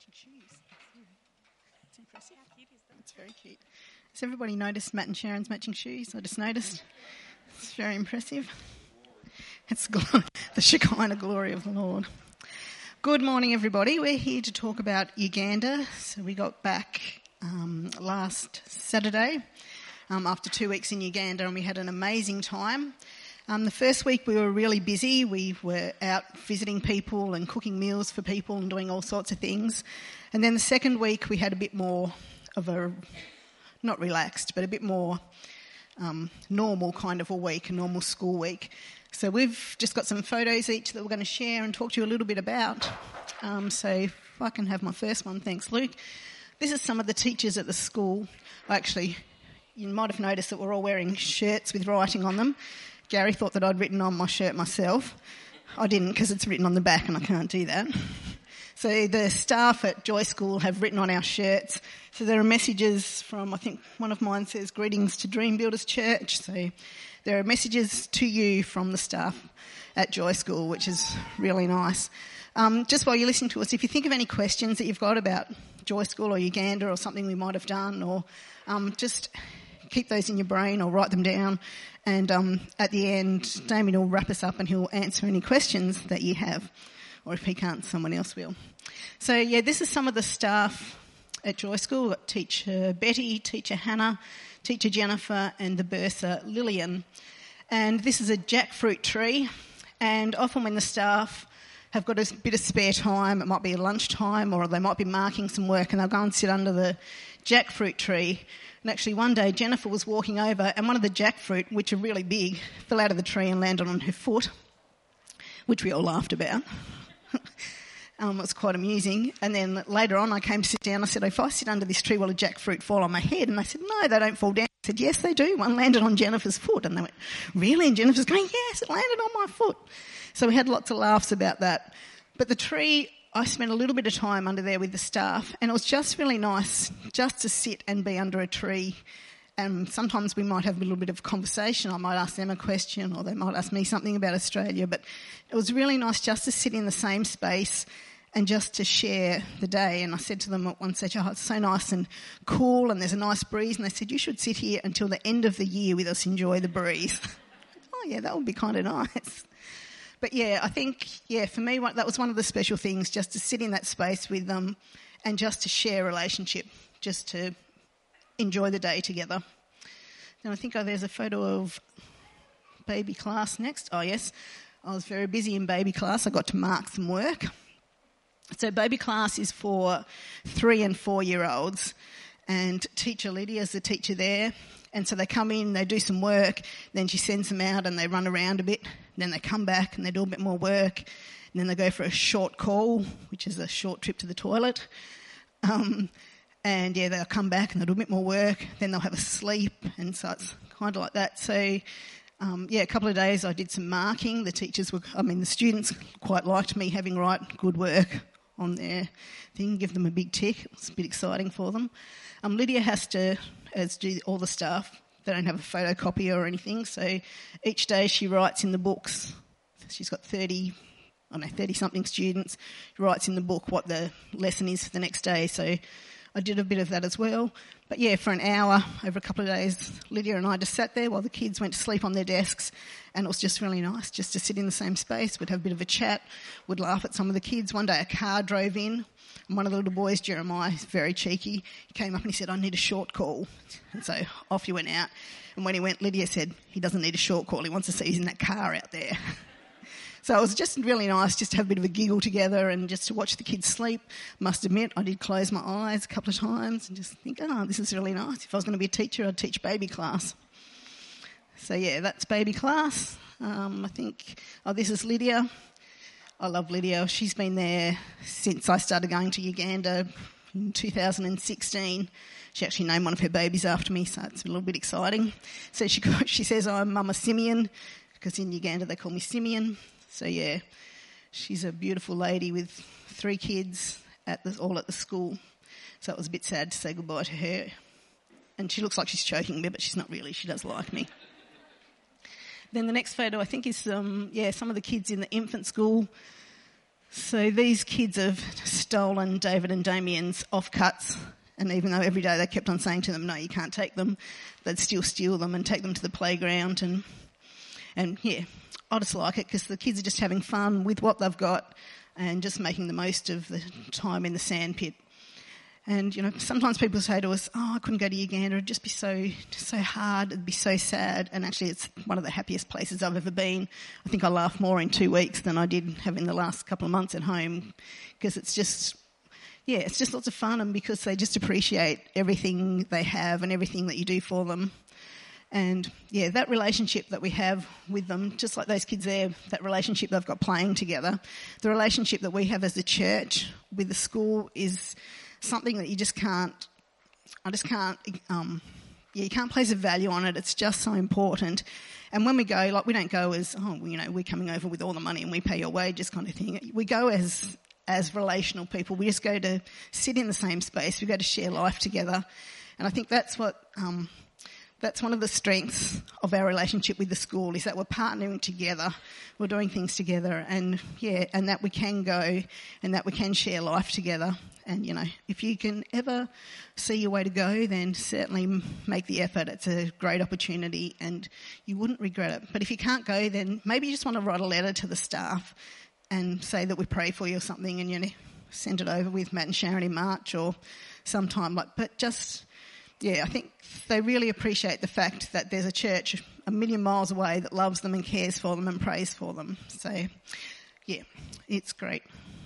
matching shoes. It's impressive. How cute is that? It's very cute. Has everybody noticed Matt and Sharon's matching shoes? I just noticed. It's very impressive. It's the Shekinah glory of the Lord. Good morning, everybody. We're here to talk about Uganda. So we got back last Saturday after 2 weeks in Uganda, and we had an amazing time. The first week we were really busy. We were out visiting people and cooking meals for people and doing all sorts of things. And then the second week we had a bit more of a, not relaxed, but a bit more normal kind of a week, a normal school week. So we've just got some photos each that we're going to share and talk to you a little bit about. So if I can have my first one, thanks Luke. This is some of the teachers at the school. Actually, you might have noticed that we're all wearing shirts with writing on them. Gary thought that I'd written on my shirt myself. I didn't because it's written on the back and I can't do that. So the staff at Joy School have written on our shirts. So there are messages from, I think one of mine says, greetings to Dream Builders Church. So there are messages to you from the staff at Joy School, which is really nice. Just while you're listening to us, if you think of any questions that you've got about Joy School or Uganda or something we might have done, or just keep those in your brain or write them down. And at the end, Damien will wrap us up and he'll answer any questions that you have. Or if he can't, someone else will. So, yeah, this is some of the staff at Joy School. We've got teacher Betty, teacher Hannah, teacher Jennifer and the bursar Lillian. And this is a jackfruit tree. And often when the staff have got a bit of spare time, it might be lunchtime or they might be marking some work and they'll go and sit under the jackfruit tree. And actually one day Jennifer was walking over and one of the jackfruit, which are really big, fell out of the tree and landed on her foot, which we all laughed about. It was quite amusing. And then later on I came to sit down. I said, if I sit under this tree, will a jackfruit fall on my head? And they said, no, they don't fall down. I said, yes, they do. One landed on Jennifer's foot. And they went, really? And Jennifer's going, yes, it landed on my foot. So we had lots of laughs about that. But the tree, I spent a little bit of time under there with the staff, and it was just really nice just to sit and be under a tree. And sometimes we might have a little bit of conversation. I might ask them a question or they might ask me something about Australia. But it was really nice just to sit in the same space and just to share the day. And I said to them at one stage, oh, it's so nice and cool and there's a nice breeze. And they said, you should sit here until the end of the year with us, enjoy the breeze. Oh, yeah, that would be kind of nice. But, yeah, I think, for me, that was one of the special things, just to sit in that space with them and just to share a relationship, just to enjoy the day together. Then I think there's a photo of baby class next. Oh, yes. I was very busy in baby class. I got to mark some work. So baby class is for 3 and 4 year olds, and teacher Lydia is the teacher there. And so they come in, they do some work, then she sends them out and they run around a bit. Then they come back and they do a bit more work. And then they go for a short call, which is a short trip to the toilet. And, they'll come back and they'll do a bit more work. Then they'll have a sleep, and so it's kind of like that. So, a couple of days I did some marking. The students quite liked me having write good work on their thing, give them a big tick. It was a bit exciting for them. Lydia has to, as do all the staff, they don't have a photocopier or anything, so each day she writes in the books. She's got 30-something students. She writes in the book what the lesson is for the next day, so I did a bit of that as well. But for an hour, over a couple of days, Lydia and I just sat there while the kids went to sleep on their desks, and it was just really nice just to sit in the same space. We'd have a bit of a chat, we'd laugh at some of the kids. One day a car drove in, and one of the little boys, Jeremiah, he's very cheeky, he came up and he said, I need a short call. And so off he went out. And when he went, Lydia said, he doesn't need a short call, he wants to see who's in that car out there. So it was just really nice just to have a bit of a giggle together and just to watch the kids sleep. Must admit, I did close my eyes a couple of times and just think, this is really nice. If I was going to be a teacher, I'd teach baby class. So, that's baby class. I think, this is Lydia. I love Lydia. She's been there since I started going to Uganda in 2016. She actually named one of her babies after me, so it's a little bit exciting. So she says I'm Mama Simeon, because in Uganda they call me Simeon. So, she's a beautiful lady with 3 kids all at the school. So it was a bit sad to say goodbye to her. And she looks like she's choking me, but she's not really. She does like me. Then the next photo, I think, is some of the kids in the infant school. So these kids have stolen David and Damien's offcuts, and even though every day they kept on saying to them, no, you can't take them, they'd still steal them and take them to the playground. And yeah, I just like it because the kids are just having fun with what they've got and just making the most of the time in the sandpit. And, you know, sometimes people say to us, I couldn't go to Uganda, it'd just be so hard, it'd be so sad. And actually it's one of the happiest places I've ever been. I think I laughed more in 2 weeks than I did having the last couple of months at home, because it's just lots of fun, and because they just appreciate everything they have and everything that you do for them. And, yeah, that relationship that we have with them, just like those kids there, that relationship they've got playing together, the relationship that we have as a church with the school is something that you can't place a value on it. It's just so important. And when we go, like, we don't go as, we're coming over with all the money and we pay your wages kind of thing. We go as relational people. We just go to sit in the same space. We go to share life together. And I think that's one of the strengths of our relationship with the school, is that we're partnering together, we're doing things together, and that we can go and that we can share life together. And, you know, if you can ever see your way to go, then certainly make the effort. It's a great opportunity and you wouldn't regret it. But if you can't go, then maybe you just want to write a letter to the staff and say that we pray for you or something, and, you know, send it over with Matt and Sharon in March or sometime. I think they really appreciate the fact that there's a church a million miles away that loves them and cares for them and prays for them. So, yeah, it's great.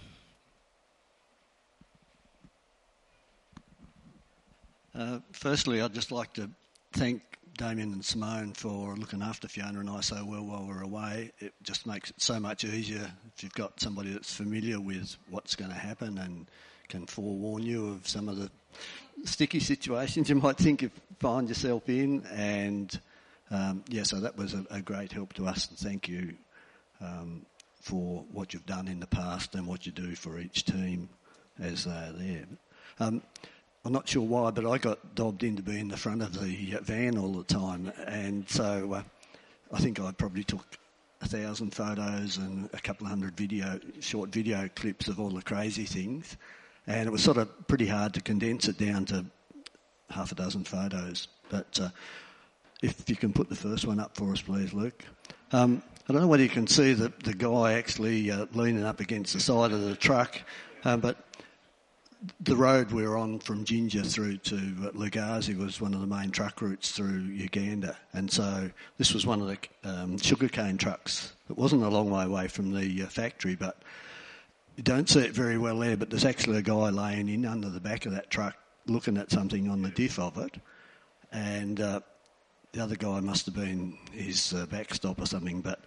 Firstly, I'd just like to thank Damien and Simone for looking after Fiona and I so well while we're away. It just makes it so much easier if you've got somebody that's familiar with what's going to happen and can forewarn you of some of the sticky situations you might find yourself in. And so that was a great help to us, and thank you for what you've done in the past and what you do for each team as they're there. I'm not sure why, but I got dobbed in to be in the front of the van all the time, and so I think I probably took 1,000 photos and a couple of hundred short video clips of all the crazy things, and it was sort of pretty hard to condense it down to half a dozen photos. But if you can put the first one up for us, please, Luke. I don't know whether you can see the guy actually leaning up against the side of the truck, but the road we're on from Ginger through to Lugazi was one of the main truck routes through Uganda, and so this was one of the sugarcane trucks. It wasn't a long way away from the factory, but you don't see it very well there, but there's actually a guy laying in under the back of that truck looking at something on the diff of it, and the other guy must have been his backstop or something, but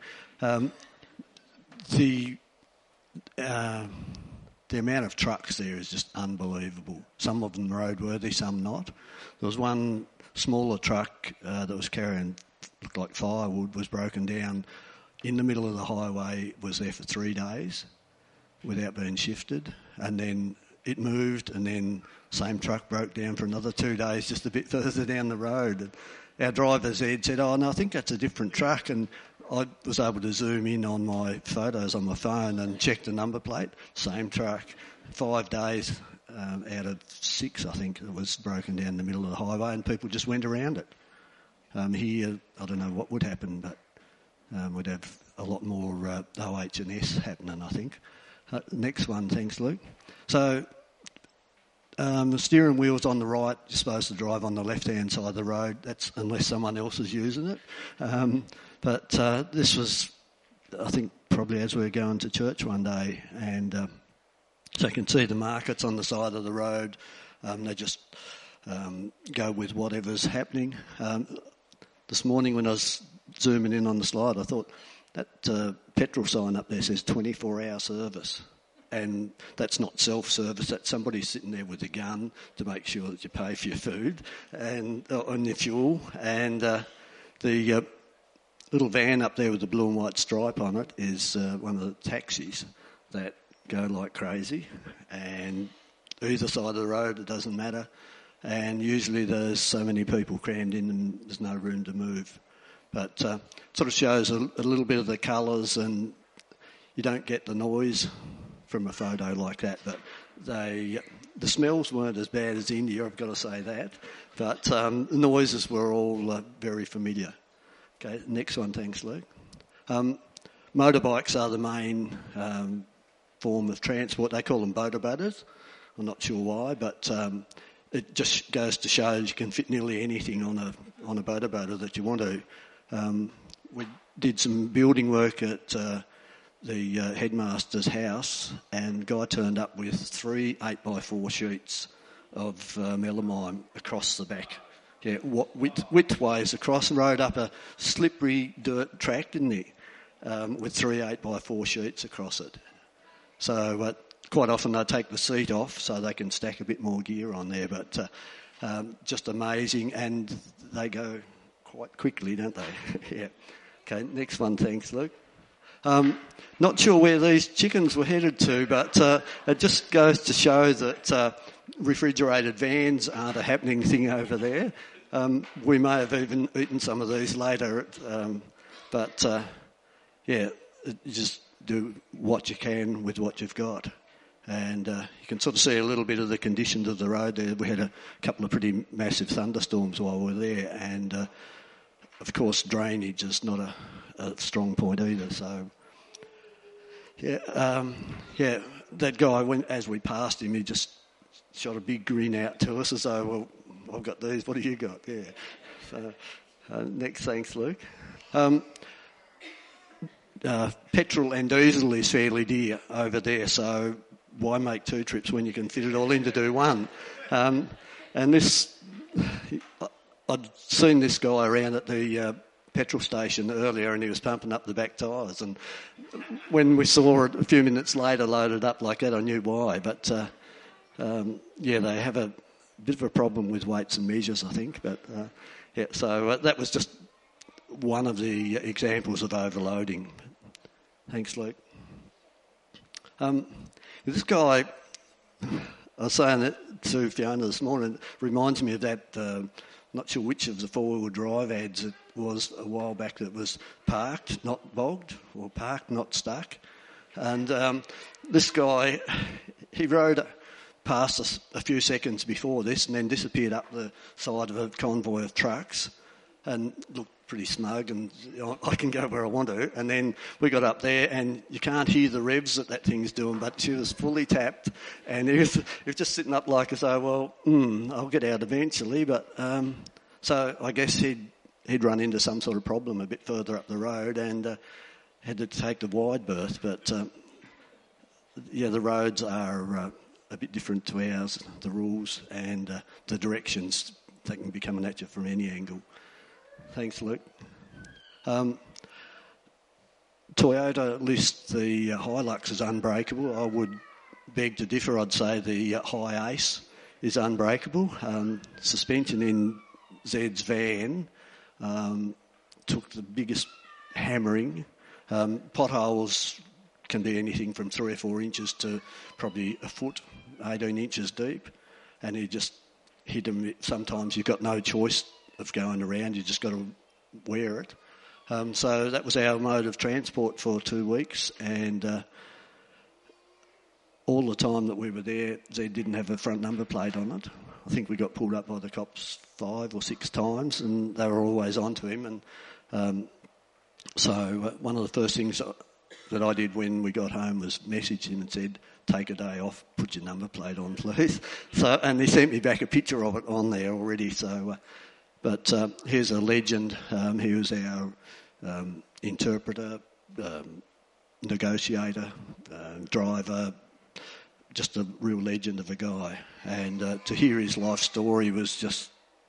the amount of trucks there is just unbelievable. Some of them roadworthy, some not. There was one smaller truck that was carrying, looked like firewood, was broken down in the middle of the highway, was there for 3 days without being shifted, and then it moved, and then same truck broke down for another 2 days just a bit further down the road. And our driver's Ed said, "Oh, no, I think that's a different truck," and I was able to zoom in on my photos on my phone and check the number plate. Same truck. 5 days out of 6, I think, it was broken down in the middle of the highway, and people just went around it. Here, I don't know what would happen, but we'd have a lot more OH&S happening, I think. Next one, thanks, Luke. So the steering wheel's on the right. You're supposed to drive on the left-hand side of the road. That's unless someone else is using it. But this was, I think, probably as we were going to church one day, and so you can see the markets on the side of the road. They just go with whatever's happening. This morning when I was zooming in on the slide, I thought that petrol sign up there says 24-hour service. And that's not self-service, that's somebody sitting there with a gun to make sure that you pay for your food and on your fuel. And the little van up there with the blue and white stripe on it is one of the taxis that go like crazy. And either side of the road, it doesn't matter. And usually there's so many people crammed in and there's no room to move. But sort of shows a little bit of the colours, and you don't get the noise from a photo like that. But the smells weren't as bad as India, I've got to say that. But the noises were all very familiar. Okay, next one, thanks, Luke. Motorbikes are the main form of transport. They call them boda-bodas. I'm not sure why, but it just goes to show you can fit nearly anything on a boda-boda that you want to. We did some building work at the headmaster's house, and the guy turned up with 3 8x4 sheets of melamine across the back. Yeah, widthways across, and rode up a slippery dirt track, didn't he? With 3 8x4 sheets across it. So quite often they take the seat off so they can stack a bit more gear on there, but just amazing, and they go quite quickly, don't they? Yeah. Okay, next one, thanks, Luke. Not sure where these chickens were headed to, but it just goes to show that refrigerated vans aren't a happening thing over there. We may have even eaten some of these later, but you just do what you can with what you've got. And you can sort of see a little bit of the conditions of the road there. We had a couple of pretty massive thunderstorms while we were there, and of course drainage is not a strong point either. So that guy, as we passed him, he just shot a big grin out to us as though, well, I've got these, what have you got? Yeah. So next, thanks, Luke. Petrol and diesel is fairly dear over there, so why make 2 trips when you can fit it all in to do one? And this, I'd seen this guy around at the petrol station earlier, and he was pumping up the back tyres, and when we saw it a few minutes later loaded up like that, I knew why. But they have a bit of a problem with weights and measures, I think. But so that was just one of the examples of overloading. Thanks, Luke. This guy, I was saying that to Fiona this morning, reminds me of that, not sure which of the 4-wheel drive ads it was a while back, that was parked, not bogged, or parked, not stuck. And this guy, he rode past us a few seconds before this and then disappeared up the side of a convoy of trucks and looked pretty smug, and I can go where I want to. And then we got up there, and you can't hear the revs that thing's doing, but she was fully tapped, and he was just sitting up like as though, well, I'll get out eventually. But so I guess he'd run into some sort of problem a bit further up the road and had to take the wide berth. But the roads are a bit different to ours, the rules and the directions. They can be coming at you from any angle. Thanks, Luke. Toyota lists the Hilux as unbreakable. I would beg to differ. I'd say the Hi Ace is unbreakable. Suspension in Zed's van took the biggest hammering. Potholes can be anything from 3 or 4 inches to probably a foot, 18 inches deep, and he just hit them. Sometimes you've got no choice of going around, you just got to wear it. So that was our mode of transport for 2 weeks, and all the time that we were there, Zed didn't have a front number plate on it. I think we got pulled up by the cops 5 or 6 times, and they were always on to him. And so one of the first things that I did when we got home was message him and said, take a day off, put your number plate on, please. So, and he sent me back a picture of it on there already. So, but here's a legend. He was our interpreter, negotiator, driver, just a real legend of a guy. And to hear his life story was just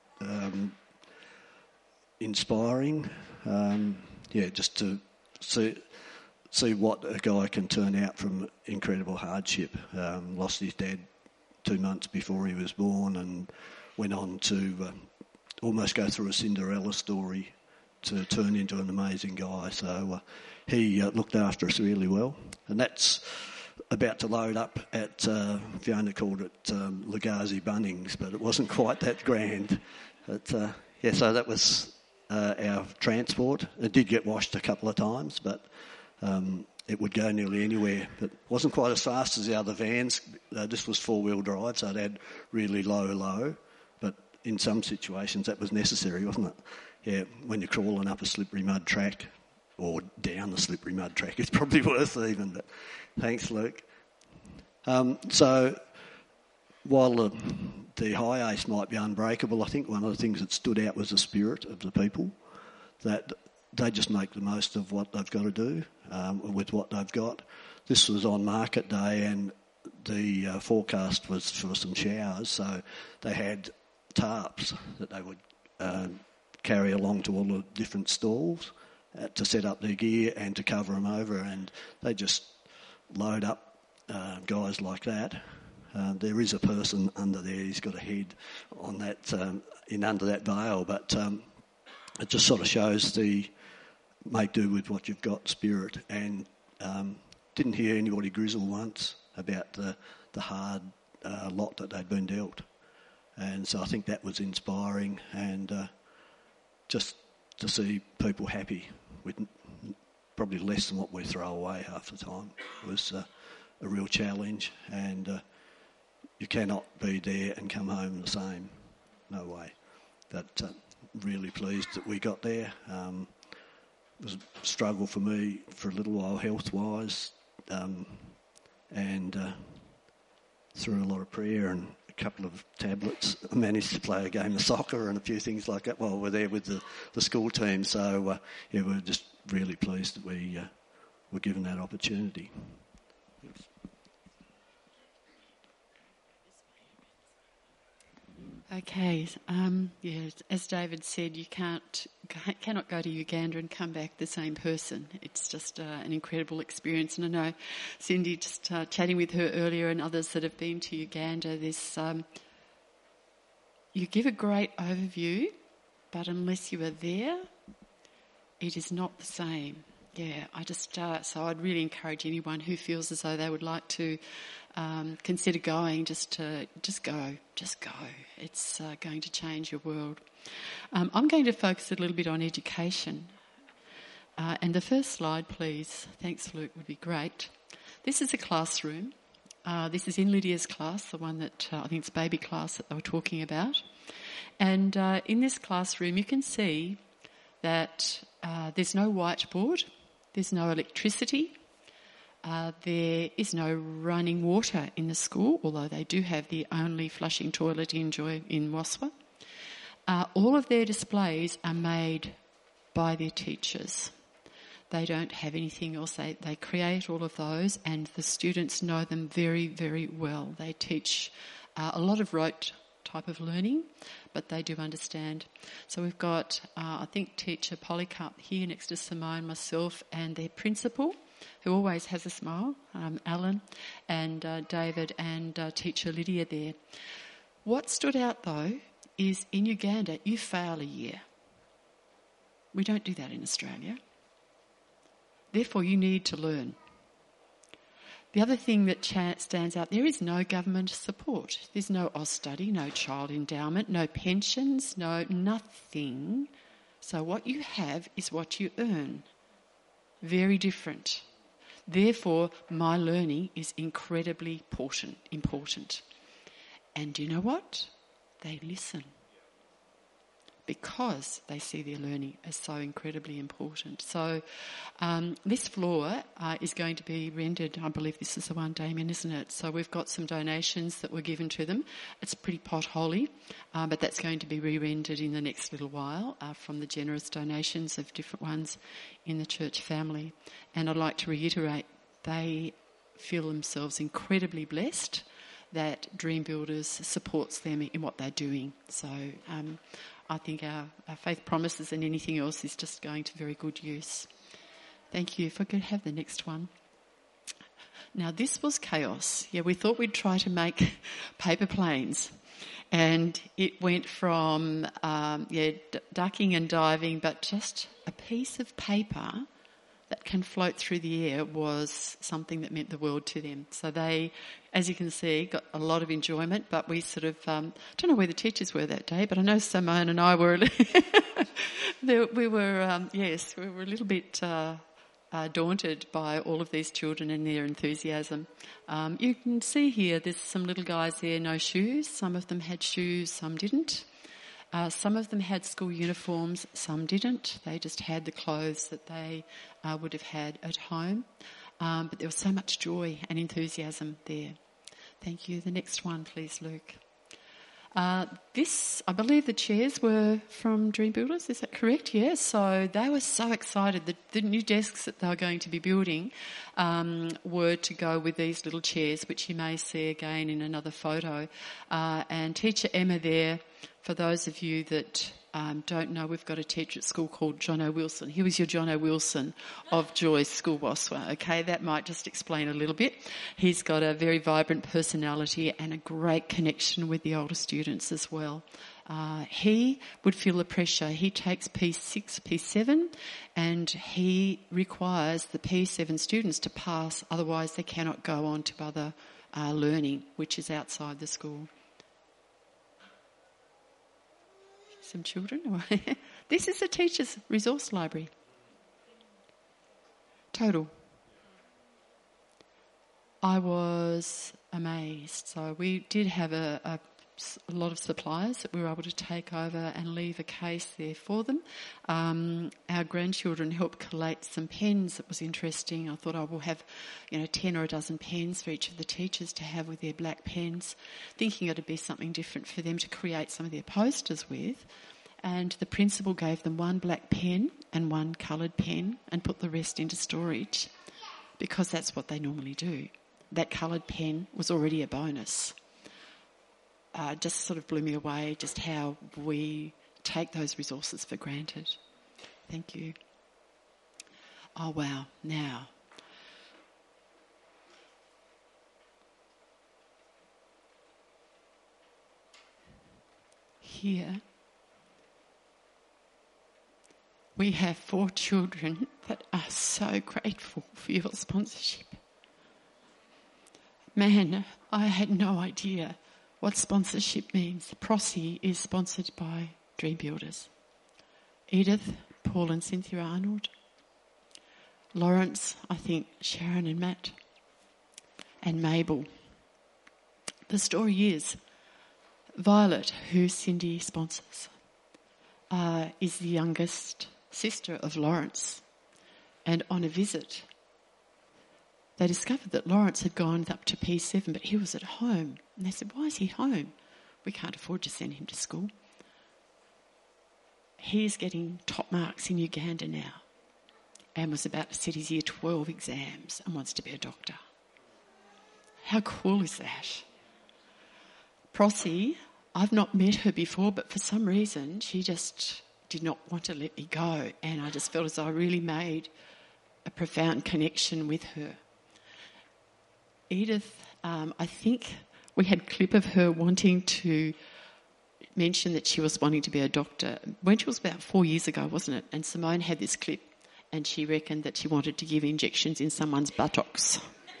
inspiring. Just to see what a guy can turn out from incredible hardship. Lost his dad 2 months before he was born, and went on to almost go through a Cinderella story to turn into an amazing guy. So he looked after us really well, and that's about to load up at, Fiona called it Lugazi Bunnings, but it wasn't quite that grand. But so that was our transport. It did get washed a couple of times, but it would go nearly anywhere, but it wasn't quite as fast as the other vans. This was four-wheel drive, so it had really low, but in some situations that was necessary, wasn't it? Yeah, when you're crawling up a slippery mud track or down the slippery mud track, it's probably worth it even. But thanks, Luke. So while the high ace might be unbreakable, I think one of the things that stood out was the spirit of the people, that they just make the most of what they've got to do with what they've got. This was on market day, and the forecast was for some showers, so they had tarps that they would carry along to all the different stalls to set up their gear and to cover them over, and they just load up guys like that. There is a person under there, he's got a head on that, under that veil, but it just sort of shows the make do with what you've got spirit, and didn't hear anybody grizzle once about the hard lot that they'd been dealt. And so I think that was inspiring, and just to see people happy with probably less than what we throw away half the time was a real challenge, and you cannot be there and come home the same. No way. But really pleased that we got there. It was a struggle for me for a little while health-wise, and through a lot of prayer and a couple of tablets, I managed to play a game of soccer and a few things like that while we're there with the school team. So, we're just really pleased that we were given that opportunity. Thanks. Okay, as David said, you cannot go to Uganda and come back the same person. It's just an incredible experience. And I know Cindy, just chatting with her earlier and others that have been to Uganda, you give a great overview, but unless you are there, it is not the same. Yeah, so I'd really encourage anyone who feels as though they would like to consider going, just go. It's going to change your world. I'm going to focus a little bit on education. And the first slide, please. Thanks, Luke, would be great. This is a classroom. This is in Lydia's class, the one that I think it's baby class that they were talking about. And in this classroom, you can see that there's no whiteboard, there's no electricity, there is no running water in the school, although they do have the only flushing toilet in Waswa. All of their displays are made by their teachers. They don't have anything else. They create all of those, and the students know them very, very well. They teach a lot of rote type of learning, but they do understand. So we've got, I think, teacher Polycarp here next to Simone, myself, and their principal, who always has a smile, Alan, and David, and teacher Lydia there. What stood out, though, is in Uganda, you fail a year. We don't do that in Australia. Therefore, you need to learn. The other thing that stands out, there is no government support. There's no Austudy, no child endowment, no pensions, no nothing. So what you have is what you earn. Very different. Therefore, my learning is incredibly important. And do you know what? They listen. Because they see their learning as so incredibly important. So this floor is going to be rendered, I believe this is the one, Damien, isn't it? So we've got some donations that were given to them. It's pretty potholy, but that's going to be re-rendered in the next little while from the generous donations of different ones in the church family. And I'd like to reiterate, they feel themselves incredibly blessed that Dream Builders supports them in what they're doing. So I think our faith promises and anything else is just going to very good use. Thank you. If I could have the next one. Now, this was chaos. Yeah, we thought we'd try to make paper planes. And it went from, ducking and diving, but just a piece of paper that can float through the air was something that meant the world to them. So they, as you can see, got a lot of enjoyment, but we sort of, don't know where the teachers were that day, but I know Simone and I were, we were a little bit daunted by all of these children and their enthusiasm. You can see here there's some little guys there, no shoes. Some of them had shoes, some didn't. Some of them had school uniforms, some didn't. They just had the clothes that they would have had at home. But there was so much joy and enthusiasm there. Thank you. The next one, please, Luke. I believe the chairs were from Dream Builders, is that correct? Yes. So they were so excited. The new desks that they were going to be building were to go with these little chairs, which you may see again in another photo. And teacher Emma there, for those of you that don't know, we've got a teacher at school called Jono Wilson. He was your Jono Wilson of Joy's School Waswa. Okay, that might just explain a little bit. He's got a very vibrant personality and a great connection with the older students as well. He would feel the pressure. He takes P6, P7, and he requires the P7 students to pass, otherwise they cannot go on to other learning, which is outside the school. Some children. This is a teacher's resource library. Total. I was amazed. So we did have a lot of supplies that we were able to take over and leave a case there for them. Our grandchildren helped collate some pens. It was interesting. I thought I will have 10 or a dozen pens for each of the teachers to have with their black pens, thinking it would be something different for them to create some of their posters with. And the principal gave them one black pen and one coloured pen and put the rest into storage, because that's what they normally do. That coloured pen was already a bonus. Just sort of blew me away just how we take those resources for granted. Thank you. Oh, wow. Now, here we have 4 children that are so grateful for your sponsorship. Man, I had no idea what sponsorship means. Prosy is sponsored by Dream Builders. Edith, Paul and Cynthia Arnold. Lawrence, I think Sharon and Matt. And Mabel. The story is Violet, who Cindy sponsors, is the youngest sister of Lawrence. And on a visit, they discovered that Lawrence had gone up to P7, but he was at home. And they said, why is he home? We can't afford to send him to school. He's getting top marks in Uganda now and was about to sit his year 12 exams and wants to be a doctor. How cool is that? Prosy, I've not met her before, but for some reason she just did not want to let me go, and I just felt as though I really made a profound connection with her. Edith, I think we had a clip of her wanting to mention that she was wanting to be a doctor when she was about 4 years ago, wasn't it? And Simone had this clip, and she reckoned that she wanted to give injections in someone's buttocks.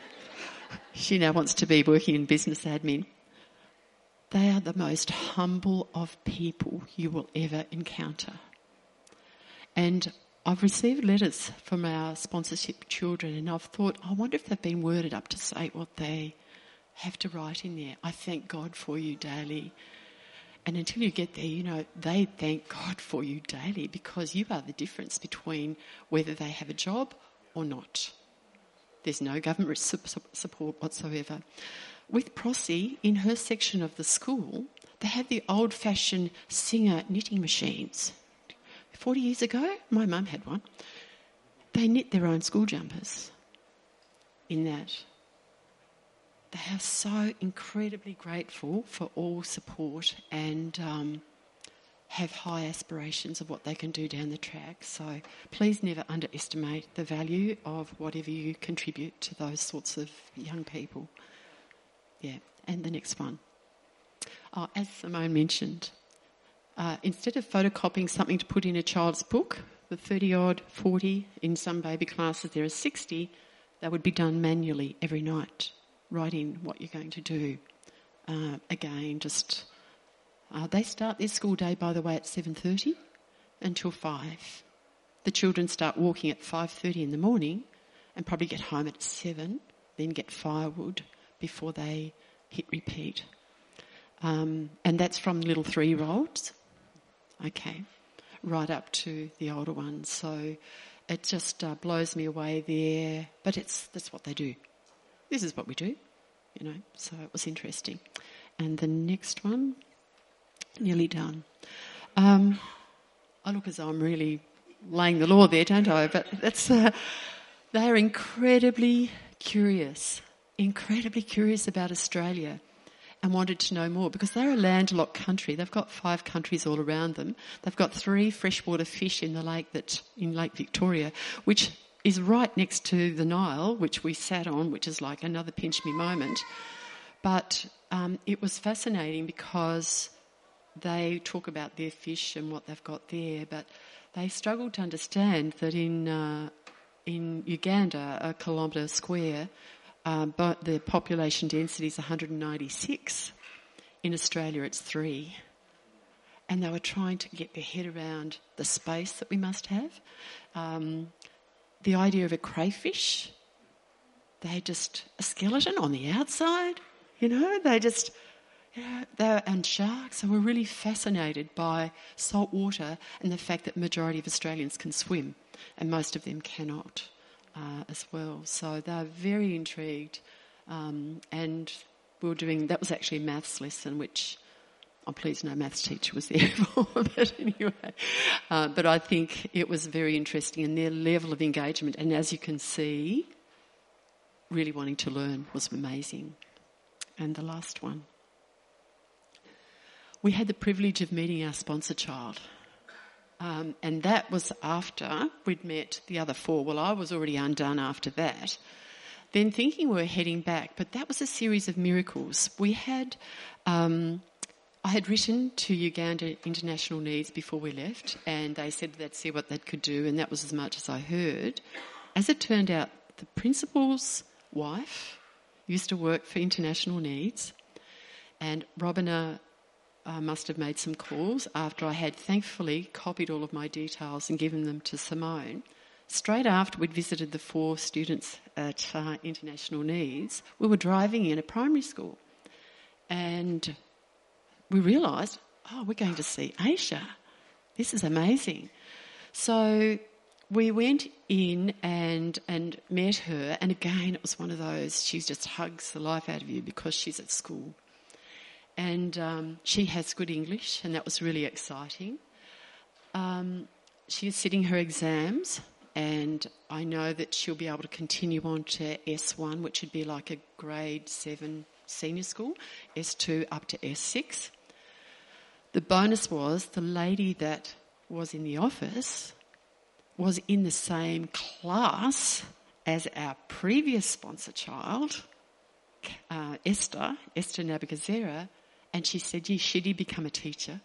She now wants to be working in business admin. They are the most humble of people you will ever encounter. And I've received letters from our sponsorship children, and I've thought, I wonder if they've been worded up to say what they have to write in there. I thank God for you daily. And until you get there, they thank God for you daily, because you are the difference between whether they have a job or not. There's no government support whatsoever. With Prosy, in her section of the school, they had the old-fashioned Singer knitting machines. 40 years ago, my mum had one. They knit their own school jumpers in that. They are so incredibly grateful for all support and have high aspirations of what they can do down the track. So please never underestimate the value of whatever you contribute to those sorts of young people. Yeah, and the next one. As Simone mentioned, instead of photocopying something to put in a child's book, the 30-odd, 40, in some baby classes there are 60, that would be done manually every night. Write in what you're going to do. They start their school day, by the way, at 7:30 until 5. The children start walking at 5:30 in the morning and probably get home at 7, then get firewood before they hit repeat. And that's from little 3-year-olds, okay, right up to the older ones. So it just blows me away there. But that's what they do. This is what we do, you know. So it was interesting. And the next one, nearly done. I look as though I'm really laying the law there, don't I? But that's they're incredibly curious about Australia, and wanted to know more because they're a landlocked country. They've got 5 countries all around them. They've got 3 freshwater fish in the lake in Lake Victoria, which is right next to the Nile, which we sat on, which is like another pinch me moment. But it was fascinating because they talk about their fish and what they've got there, but they struggled to understand that in Uganda, a kilometre square, but the population density is 196. In Australia, it's 3. And they were trying to get their head around the space that we must have. The idea of a crayfish, they just, a skeleton on the outside, you know, and sharks. So we're really fascinated by salt water and the fact that the majority of Australians can swim and most of them cannot as well. So they're very intrigued. And we were that was actually a maths lesson, which I'm pleased no maths teacher was there for, but anyway. But I think it was very interesting, and their level of engagement, and as you can see, really wanting to learn was amazing. And the last one. We had the privilege of meeting our sponsor child. And that was after we'd met the other 4. Well, I was already undone after that. Then thinking we were heading back, but that was a series of miracles. We had, I had written to Uganda International Needs before we left, and they said they'd see what they could do, and that was as much as I heard. As it turned out, the principal's wife used to work for International Needs, and Robina must have made some calls after I had thankfully copied all of my details and given them to Simone. Straight after we'd visited the 4 students at International Needs, we were driving in a primary school and we realised, we're going to see Aisha. This is amazing. So we went in and met her, and again it was one of those, she just hugs the life out of you because she's at school. And she has good English, and that was really exciting. She is sitting her exams, and I know that she'll be able to continue on to S1, which would be like a grade 7 senior school, S2 up to S6. The bonus was the lady that was in the office was in the same class as our previous sponsor child, Esther Nabagazera, and she said, she did become a teacher.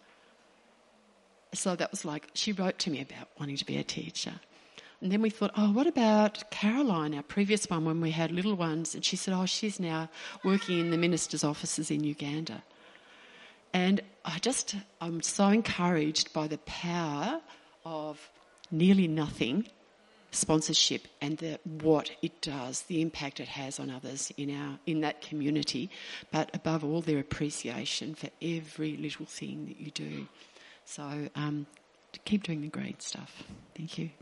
So that was like, she wrote to me about wanting to be a teacher. And then we thought, what about Caroline, our previous one, when we had little ones? And she said, she's now working in the minister's offices in Uganda. And I'm so encouraged by the power of nearly nothing sponsorship and what it does, the impact it has on others in that community, but above all their appreciation for every little thing that you do. So keep doing the great stuff. Thank you.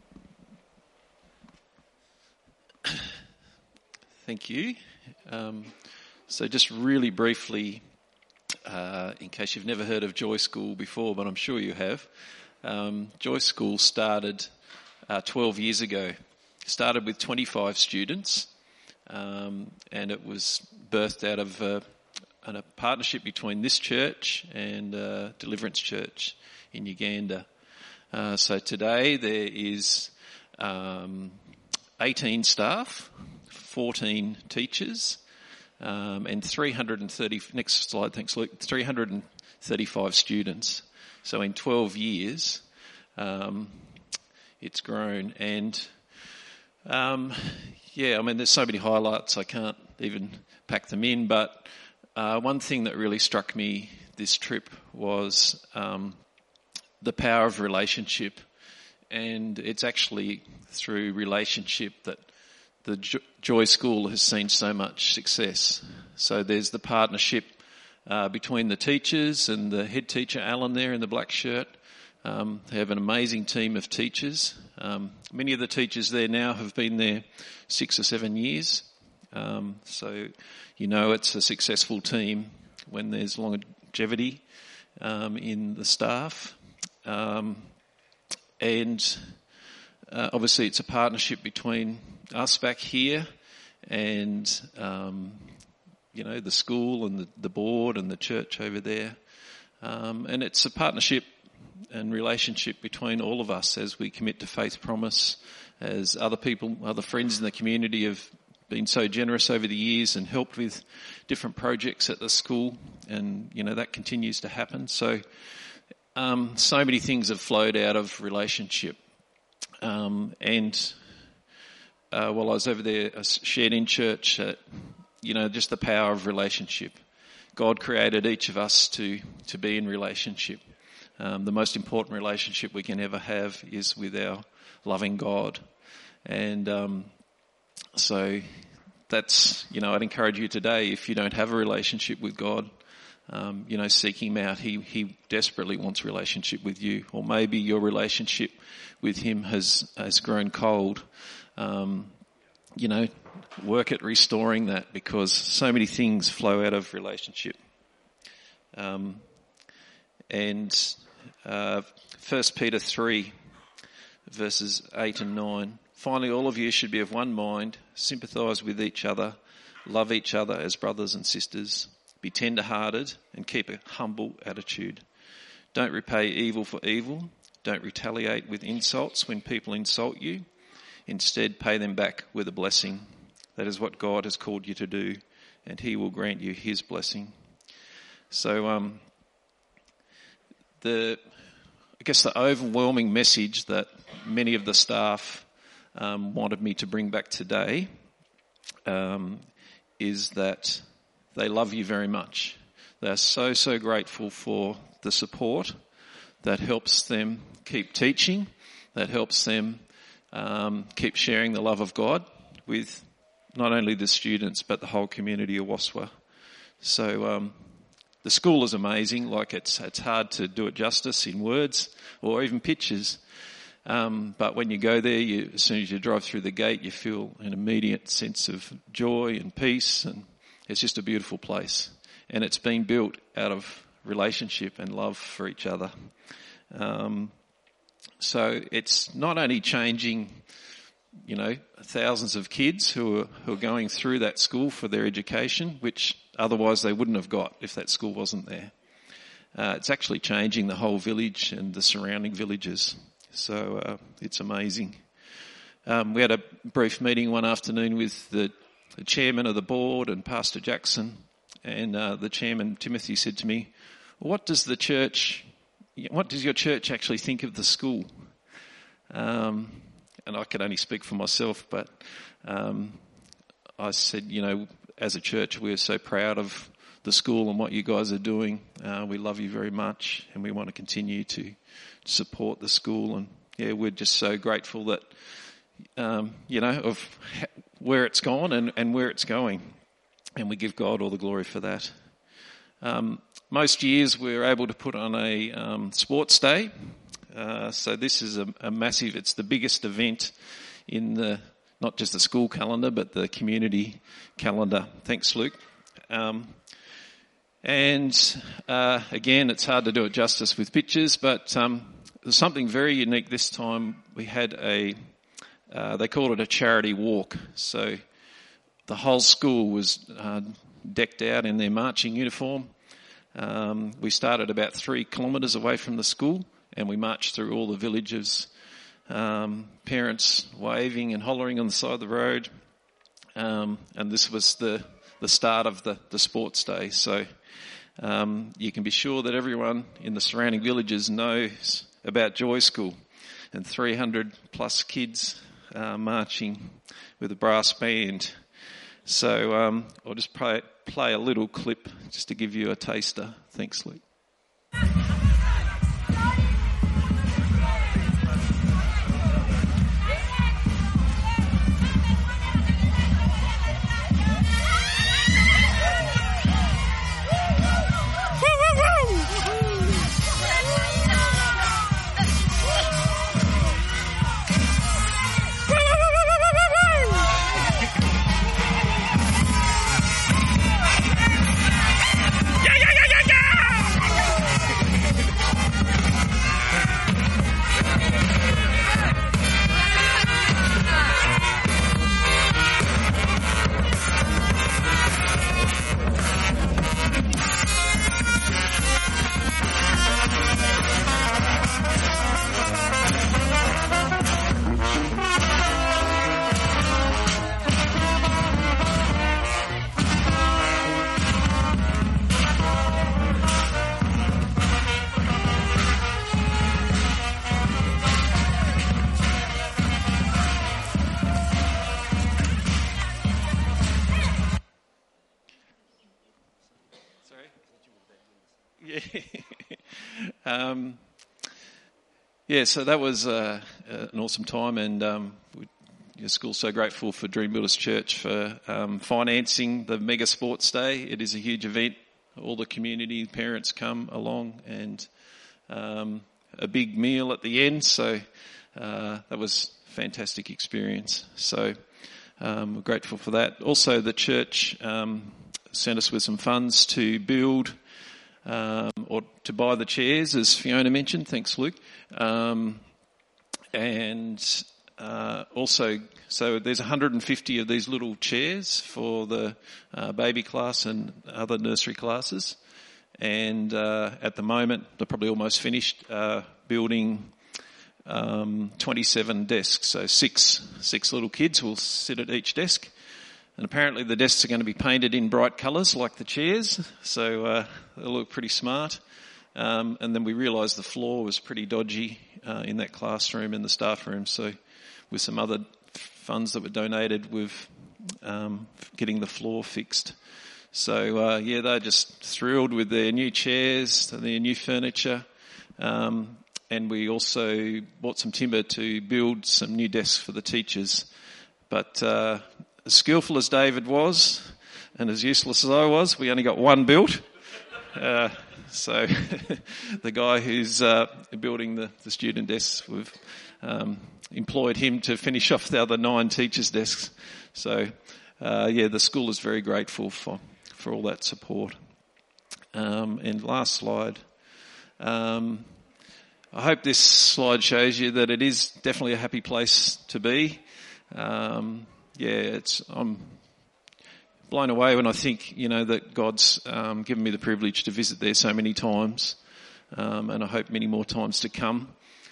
Thank you. So just really briefly, in case you've never heard of Joy School before, but I'm sure you have, Joy School started 12 years ago. Started with 25 students, and it was birthed out of a partnership between this church and Deliverance Church in Uganda. So today there is 18 staff, 14 teachers, and 330. Next slide, thanks, Luke. 335 students. So in 12 years. It's grown, and there's so many highlights I can't even pack them in, but one thing that really struck me this trip was the power of relationship and it's actually through relationship that the Joy School has seen so much success. So there's the partnership between the teachers and the head teacher, Alan, there in the black shirt. They have an amazing team of teachers. Many of the teachers there now have been there 6 or 7 years. So you know it's a successful team when there's longevity in the staff. And obviously it's a partnership between us back here and, the school and the board and the church over there. And it's a partnership and relationship between all of us as we commit to Faith Promise, as other friends in the community have been so generous over the years and helped with different projects at the school, and that continues to happen. So so many things have flowed out of relationship. While I was over there, I shared in church, just the power of relationship. God created each of us to be in relationship. The most important relationship we can ever have is with our loving God. And so that's, I'd encourage you today, if you don't have a relationship with God, seek Him out. He desperately wants relationship with you. Or maybe your relationship with Him has grown cold. Work at restoring that, because so many things flow out of relationship. 1 Peter 3, verses 8 and 9. Finally, all of you should be of one mind, sympathise with each other, love each other as brothers and sisters, be tender-hearted and keep a humble attitude. Don't repay evil for evil. Don't retaliate with insults when people insult you. Instead, pay them back with a blessing. That is what God has called you to do, and He will grant you His blessing. So, the overwhelming message that many of the staff wanted me to bring back today is that they love you very much. They're so, so grateful for the support that helps them keep teaching, that helps them keep sharing the love of God with not only the students but the whole community of Waswa. So the school is amazing. It's hard to do it justice in words or even pictures. But when you go there, as soon as you drive through the gate, you feel an immediate sense of joy and peace, and it's just a beautiful place. And it's been built out of relationship and love for each other. So it's not only changing, thousands of kids who are going through that school for their education, which otherwise they wouldn't have got if that school wasn't there. It's actually changing the whole village and the surrounding villages. So it's amazing. We had a brief meeting one afternoon with the chairman of the board and Pastor Jackson, and the chairman, Timothy, said to me, what does your church actually think of the school? And I could only speak for myself, but I said, as a church, we're so proud of the school and what you guys are doing. We love you very much, and we want to continue to support the school. And we're just so grateful that, of where it's gone and where it's going. And we give God all the glory for that. Most years we're able to put on a sports day. So this is a massive, it's the biggest event in not just the school calendar, but the community calendar. Thanks, Luke. Again, it's hard to do it justice with pictures, but there's something very unique this time. We had they called it a charity walk. So the whole school was decked out in their marching uniform. We started about 3 kilometres away from the school, and we marched through all the villages, parents waving and hollering on the side of the road. And this was the start of the sports day. So you can be sure that everyone in the surrounding villages knows about Joy School, and 300 plus kids marching with a brass band. So I'll just play a little clip just to give you a taster. Thanks, Luke. Yeah. Yeah, so that was an awesome time, and your school's so grateful for Dream Builders Church for financing the Mega Sports Day. It is a huge event. All the community parents come along, and a big meal at the end. So that was a fantastic experience. So we're grateful for that. Also, the church sent us with some funds to build or to buy the chairs, as Fiona mentioned. Thanks, Luke. And also, so there's 150 of these little chairs for the baby class and other nursery classes. And at the moment, they're probably almost finished building 27 desks. So six little kids will sit at each desk. And apparently the desks are going to be painted in bright colours like the chairs, so they'll look pretty smart. And then we realised the floor was pretty dodgy in that classroom and the staff room, so with some other funds that were donated, we've getting the floor fixed. So, yeah, they're just thrilled with their new chairs, their new furniture, and we also bought some timber to build some new desks for the teachers. But as skillful as David was, and as useless as I was, we only got one built. So the guy who's building the student desks, we've employed him to finish off the other 9 teachers' desks. So, yeah, the school is very grateful for all that support. And last slide. I hope this slide shows you that it is definitely a happy place to be. Yeah, I'm blown away when I think, that God's given me the privilege to visit there so many times, and I hope many more times to come.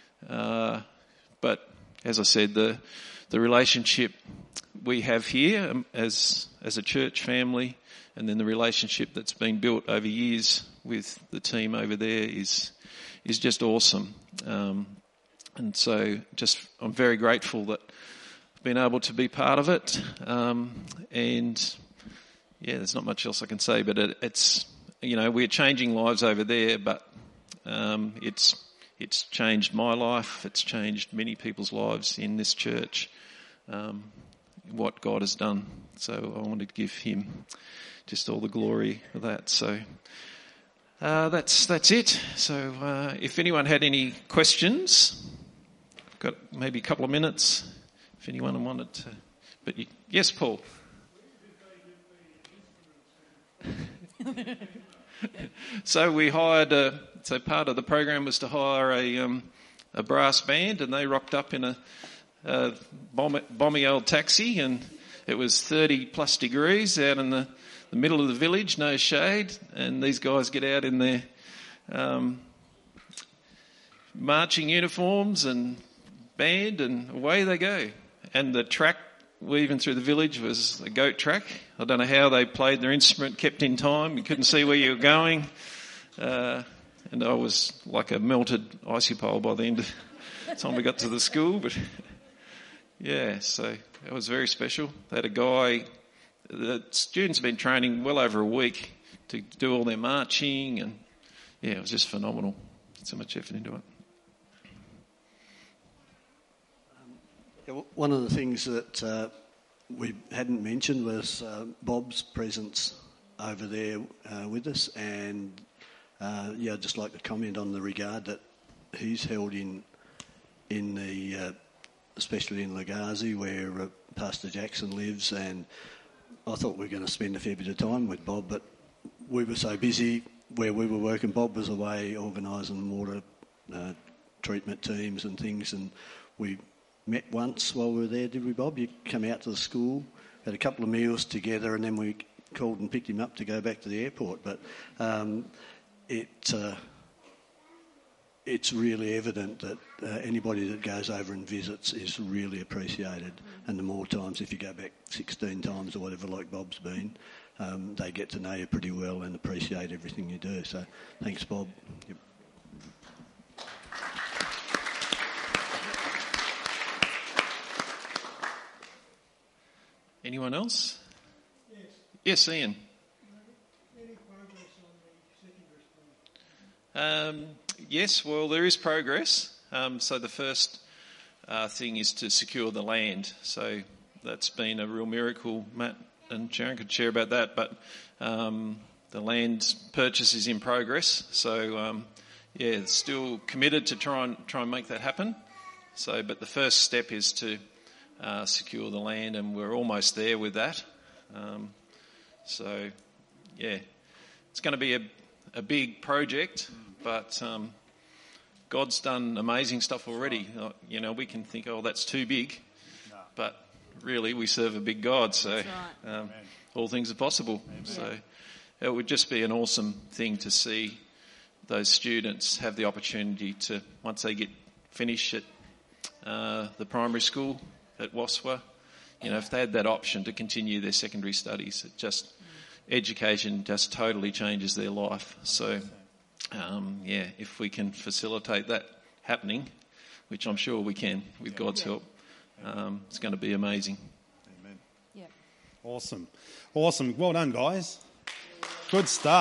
But as I said, the relationship we have here as a church family, and then the relationship that's been built over years with the team over there is just awesome. And so I'm very grateful that I've been able to be part of it. And yeah, there's not much else I can say, but it's we're changing lives over there, but it's changed my life. It's changed many people's lives in this church, what God has done. So I wanted to give him just all the glory for that. So that's it. So if anyone had any questions, I've got maybe a couple of minutes if anyone wanted to. But yes, Paul. So we hired so part of the program was to hire a brass band, and they rocked up in a balmy old taxi, and it was 30 plus degrees out in the middle of the village, no shade, and these guys get out in their marching uniforms and band, and away they go. And the track weaving through the village was a goat track. I don't know how they played their instrument, kept in time. You couldn't see where you were going. And I was like a melted icy pole by the end of the time we got to the school. But yeah, so it was very special. They had a guy, the students have been training well over a week to do all their marching, and yeah, it was just phenomenal. So much effort into it. One of the things that we hadn't mentioned was Bob's presence over there with us, and I'd just like to comment on the regard that he's held in the, especially in Lagazi, where Pastor Jackson lives, and I thought we were going to spend a fair bit of time with Bob, but we were so busy where we were working. Bob was away organising water treatment teams and things, and we met once while we were there, did we, Bob? You come out to the school, had a couple of meals together, and then we called and picked him up to go back to the airport. But it's really evident that anybody that goes over and visits is really appreciated. And the more times, if you go back 16 times or whatever, like Bob's been, they get to know you pretty well and appreciate everything you do. So thanks, Bob. Yep. Anyone else? Yes, Ian. Any progress on the secondary school? Yes, well, there is progress. So the first thing is to secure the land. So that's been a real miracle. Matt and Sharon could share about that, but the land purchase is in progress. So it's still committed to try and make that happen. So, but the first step is to secure the land, and we're almost there with that. It's going to be a big project, but God's done amazing stuff already. We can think, oh, that's too big, but really we serve a big God, so all things are possible. Amen. So it would just be an awesome thing to see those students have the opportunity to, once they get finished at the primary school at Waswa, if they had that option to continue their secondary studies, education just totally changes their life. So, if we can facilitate that happening, which I'm sure we can with God's help, it's going to be amazing. Amen. Yeah. Awesome. Well done, guys. Good stuff.